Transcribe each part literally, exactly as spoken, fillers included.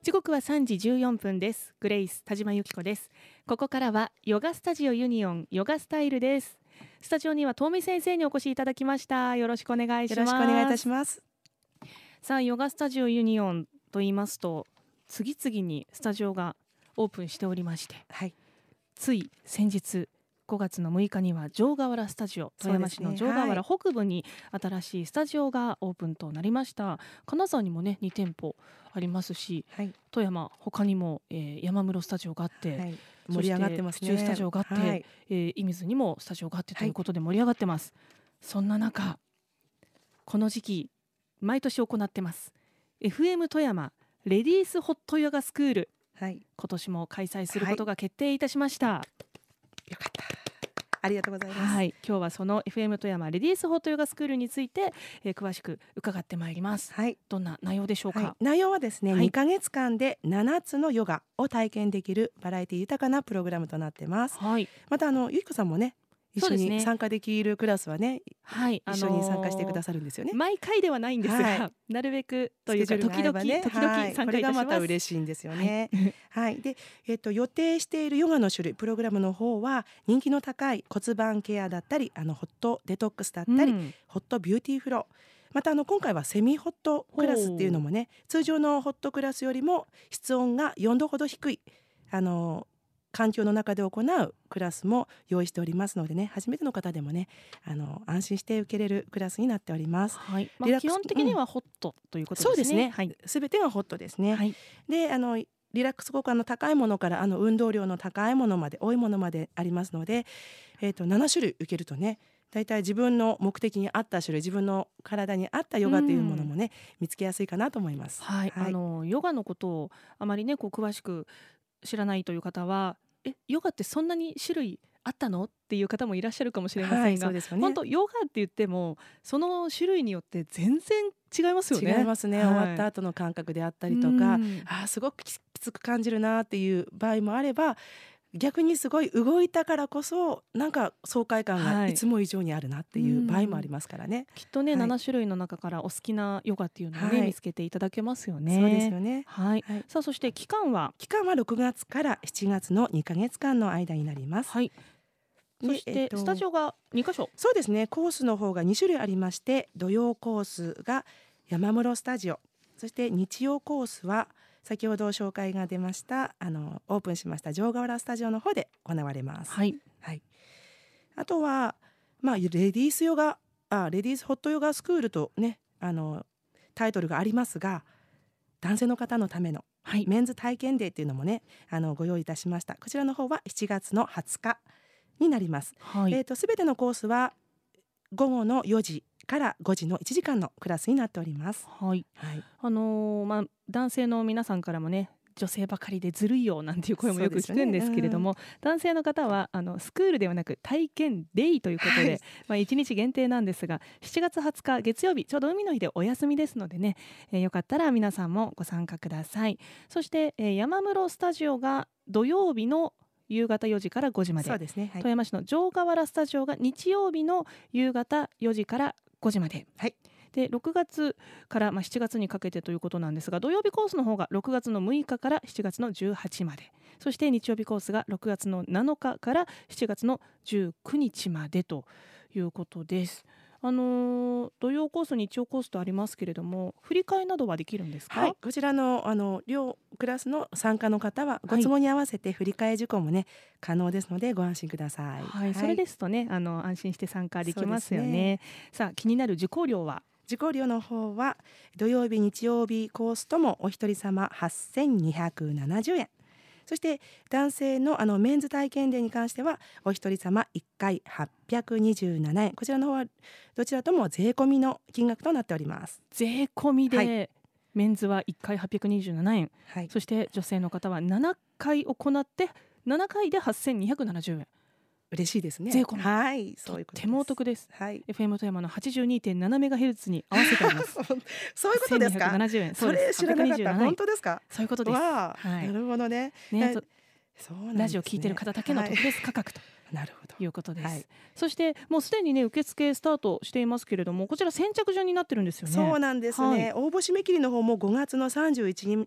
時刻はさんじじゅうよんぷんです。グレイス田島由紀子です。ここからはヨガスタジオユニオンヨガスタイルです。スタジオには遠見先生にお越しいただきました。よろしくお願いします。 よろしくお願いいたします。 さあ、ヨガスタジオユニオンと言いますと、次々にスタジオがオープンしておりまして、 はい、 つい先日ごがつのむいかには城ヶ原スタジオ、富山市の城ヶ原北部に新しいスタジオがオープンとなりました。金沢にもねに店舗ありますし、はい、富山他にも、えー、山室スタジオがあって、はい、 盛り上がってますね。 府中スタジオがあって、はい、えー、射水にもスタジオがあってということで盛り上がってます、はい、そんな中この時期毎年行ってます エフエム 富山レディースホットヨガスクール、はい、今年も開催することが決定いたしました、はい、 よかった、ありがとうございます、 はい、今日はその エフエム 富山レディースホットヨガスクールについて、えー、詳しく伺ってまいります、はい、どんな内容でしょうか。はい、 内容はですね、はい、にかげつかんでななつのヨガを体験できるバラエティ豊かなプログラムとなってます、はい、またあのゆきこさんもね一緒に参加できるクラスはね、はい、一緒に参加してくださるんですよね。 毎回ではないんですが、はい、なるべくというか時々、ね、時々参加いたします。 これがまた嬉しいんですよね。はい、はい、で、えっと、予定しているヨガの種類プログラムの方は人気の高い骨盤ケアだったり、あのホットデトックスだったり、うん、ホットビューティーフロー、またあの今回はセミホットクラスっていうのもね、通常のホットクラスよりも室温がよんどほど低いあの環境の中で行うクラスも用意しておりますのでね、初めての方でもね、あの安心して受けれるクラスになっております。 はい、まあ、基本的にはホットということですね。 そうですね、はい、全てがホットですね、はい、であのリラックス効果の高いものからあの運動量の高いものまで多いものまでありますので、えーと、ななしゅるい受けるとね、だいたい自分の目的に合った種類、自分の体に合ったヨガというものもね、見つけやすいかなと思います。 はい、はい、あのヨガのことをあまりねこう詳しく知らないという方は、えヨガってそんなに種類あったのっていう方もいらっしゃるかもしれませんが、はい、そうですよね、本当ヨガって言ってもその種類によって全然違いますよね。 違いますね、はい、終わった後の感覚であったりとか、あすごくきつく感じるなっていう場合もあれば、逆にすごい動いたからこそなんか爽快感がいつも以上にあるなっていう場合もありますからね、はい、 きっとね、はい、ななしゅるいの中からお好きなヨガっていうのをね、はい、見つけていただけますよね。 そうですよね、 はいはい、さあそして期間は期間はろくがつからしちがつのにかげつかんの間になります。 はい、そして、えっと、スタジオがにかしょ。 そうですね、コースの方がにしゅるいありまして、土曜コースが山室スタジオ、そして日曜コースは先ほど紹介が出ましたあのオープンしました城ヶ原スタジオの方で行われます。はいはい、あとは、まあ、レディースヨガあレディースホットヨガスクールとねあのタイトルがありますが、男性の方のための、はい、メンズ体験デーっていうのもねあのご用意いたしました。こちらの方はしちがつのはつかになります。はい、えーと、全てのコースは午後のよじからごじのいちじかんのクラスになっております。 はいはい、あのーまあ、男性の皆さんからもね、女性ばかりでずるいよなんていう声もよく聞くんですけれども、ね、うん、男性の方はあのスクールではなく体験デイということで、はい、まあ、いちにち限定なんですが、しちがつはつか月曜日、ちょうど海の日でお休みですのでね、えー、よかったら皆さんもご参加ください。そして、えー、山室スタジオが土曜日の夕方よじからごじまで、そうですね、はい、富山市の城ヶ原スタジオが日曜日の夕方よじからごじまで、はい、でろくがつからまあしちがつにかけてということなんですが、土曜日コースの方がろくがつのむいかからしちがつのじゅうはちまで、そして日曜日コースがろくがつのなのかからしちがつのじゅうくにちまでということです。あのー、土曜コース日曜コースとありますけれども、振り替えなどはできるんですか？ はい、こちらの、あの両クラスの参加の方はご都合に合わせて振り替え事項もね、はい、可能ですのでご安心ください。 はいはい、それですとね、あの安心して参加できますよ ね, ね。さあ気になる受講料は？ 受講料の方は土曜日日曜日コースともお一人様はっせんにひゃくななじゅうえん、そして男性 の, あのメンズ体験デーに関してはお一人様いっかいはっぴゃくにじゅうななえん、こちらの方はどちらとも税込みの金額となっております。 税込みで、はい、メンズはいっかいはっぴゃくにじゅうななえん、はい、そして女性の方はななかい行ってななかいではっせんにひゃくななじゅうえん、 嬉しいですね。 税込み、 はい、そういうことです。 とてもお得です、 はい、 エフエム 富山の はちじゅうにてんななメガヘルツ に合わせてありますそういうことですか？せんにひゃくななじゅうえん、 それ知らなかった。本当ですか？ そういうことです。 わ、はい、なるほど ね, ねそうなんですね。ラジオ聞いてる方だけの特別価格と、はい、 なるほどいうことです、 はい、 そしてもうすでにね受付スタートしていますけれども、こちら先着順になってるんですよね。 そうなんですね、はい、応募締め切りの方もごがつのさんじゅういち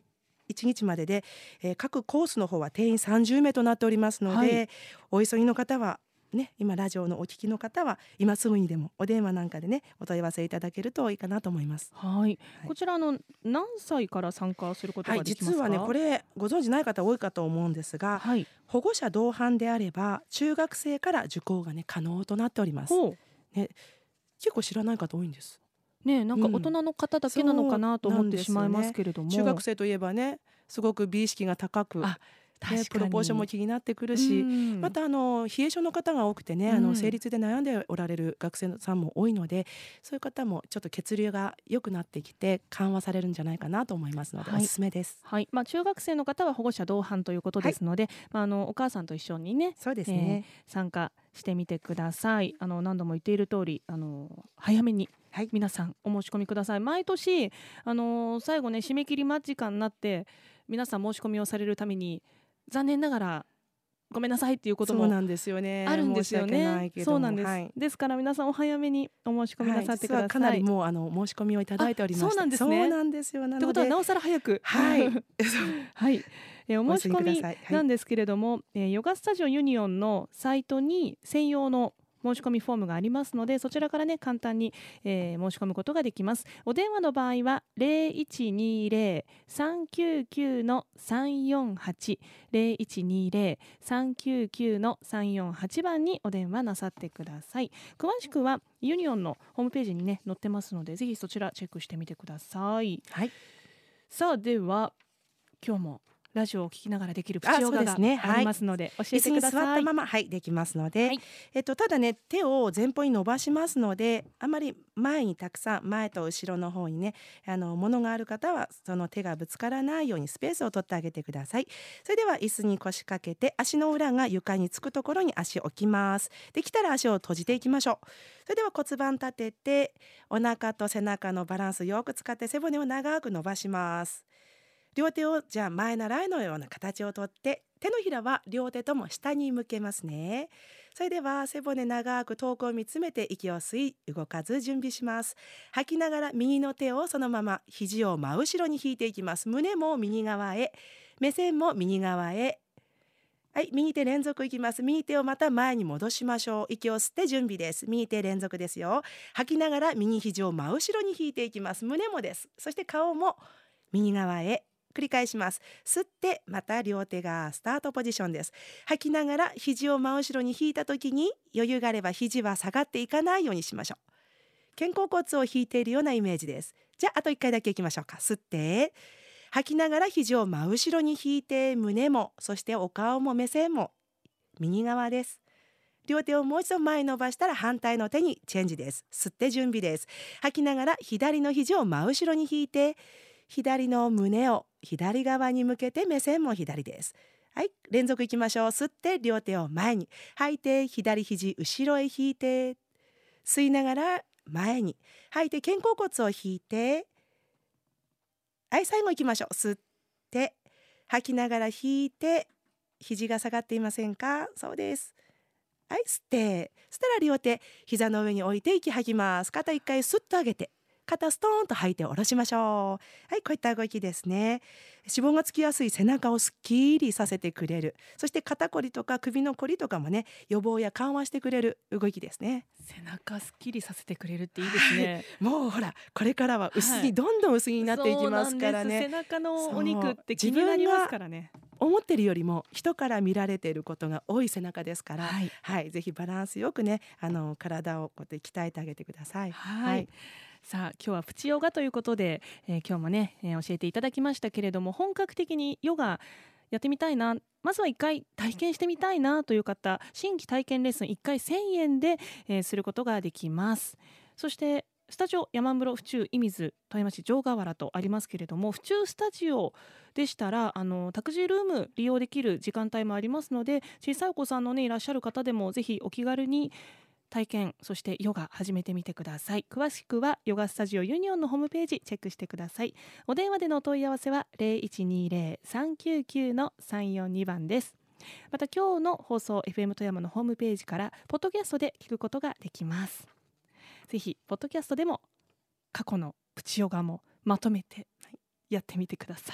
いちにちまでで、えー、各コースの方は定員さんじゅうめいとなっておりますので、はい、お急ぎの方はね、今ラジオのお聞きの方は今すぐにでもお電話なんかでねお問い合わせいただけるといいかなと思います。 はい、はい、こちらの何歳から参加することができますか？ はい、実はねこれご存知ない方多いかと思うんですが、はい、保護者同伴であれば中学生から受講がね可能となっております。ね、結構知らない方多いんです。 ね、なんか大人の方だけなのかなと思ってしまいますけれども、 ね、中学生といえばねすごく美意識が高く、ね、プロポーションも気になってくるし、またあの冷え性の方が多くてね、あの生理痛で悩んでおられる学生さんも多いので、そういう方もちょっと血流が良くなってきて緩和されるんじゃないかなと思いますので、はい、おすすめです。 はい、まあ、中学生の方は保護者同伴ということですので、はい、まあ、あのお母さんと一緒にね、 そうですね、 えー、参加してみてください。あの何度も言っている通りあの早めに皆さんお申し込みください。毎年あの最後ね締め切り間近になって皆さん申し込みをされるために残念ながらごめんなさいっていうこともあるんですよね。そうなんです、はい、ですから皆さんお早めにお申し込みなさってください。はい、 かなりもうあの申し込みをいただいておりまして、 そうなんですね。 そうなんですよ。なのでってことはなおさら早くはい、 はい、えー、お申し込みなんですけれども、はい、えー、ヨガスタジオユニオンのサイトに専用の申し込みフォームがありますので、そちらからね簡単に、えー、申し込むことができます。お電話の場合は ゼロいちにゼロ さんきゅうきゅう さんよんはち ゼロいちにゼロ さんきゅうきゅう さんよんはち番にお電話なさってください。詳しくはユニオンのホームページにね載ってますので、ぜひそちらチェックしてみてください。 はい、 さあでは今日もラジオを聞きながらできるプチヨガがありますので、教えてください。 椅子に座ったまま、はい、できますので、はい、えっと、ただね手を前方に伸ばしますので、あまり前にたくさん前と後ろの方にねあの物がある方はその手がぶつからないようにスペースを取ってあげてください。それでは椅子に腰掛けて足の裏が床につくところに足を置きます。できたら足を閉じていきましょう。それでは骨盤立ててお腹と背中のバランスよく使って背骨を長く伸ばします。両手をじゃあ前習いのような形をとって、手のひらは両手とも下に向けますね。それでは背骨長く遠くを見つめて息を吸い、動かず準備します。吐きながら右の手をそのまま肘を真後ろに引いていきます。胸も右側へ、目線も右側へ。はい、右手連続いきます。右手をまた前に戻しましょう。息を吸って準備です。右手連続ですよ。吐きながら右肘を真後ろに引いていきます。胸もです。そして顔も右側へ。繰り返します。吸ってまた両手がスタートポジションです。吐きながら肘を真後ろに引いた時に余裕があれば肘は下がっていかないようにしましょう。肩甲骨を引いているようなイメージです。じゃああといっかいだけいきましょうか。吸って吐きながら肘を真後ろに引いて、胸もそしてお顔も目線も右側です。両手をもう一度前に伸ばしたら反対の手にチェンジです。吸って準備です。吐きながら左の肘を真後ろに引いて、左の胸を左側に向けて目線も左です。はい、連続いきましょう。吸って両手を前に、吐いて左肘後ろへ引いて、吸いながら前に、吐いて肩甲骨を引いて、はい、最後いきましょう。吸って吐きながら引いて、肘が下がっていませんか？そうです。はい、吸ってそしたら両手膝の上に置いて息吐きます。肩一回スッと上げて、肩ストーンと吐いて下ろしましょう。はい、こういった動きですね。脂肪がつきやすい背中をすっきりさせてくれる、そして肩こりとか首のこりとかもね予防や緩和してくれる動きですね。 背中すっきりさせてくれるっていいですね。 はい、もうほらこれからは薄に、どんどん薄になっていきますからね。 背中のお肉って気になりますからね。 思ってるよりも人から見られていることが多い背中ですから、はい、はい、ぜひバランスよくねあの体をこうやって鍛えてあげてください。 はい、はい、さあ今日はプチヨガということで、えー、今日もね、えー、教えていただきましたけれども、本格的にヨガやってみたいな、まずは一回体験してみたいなという方、新規体験レッスンいっかいせんえんで、えー、することができます。そしてスタジオ山室府中射水富山市城ヶ原とありますけれども、府中スタジオでしたらあの託児ルーム利用できる時間帯もありますので、小さいお子さんの、ね、いらっしゃる方でもぜひお気軽に体験、そしてヨガ始めてみてください。詳しくはヨガスタジオユニオンのホームページチェックしてください。お電話でのお問い合わせは ゼロいちにゼロ さんきゅうきゅう さんよんに 番です。また今日の放送 エフエム 富山のホームページからポッドキャストで聞くことができます。ぜひポッドキャストでも過去のプチヨガもまとめてやってみてください。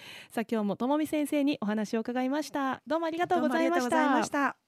さあ今日もともみ先生にお話を伺いました。どうもありがとうございましどうもありがとうございまた。 した。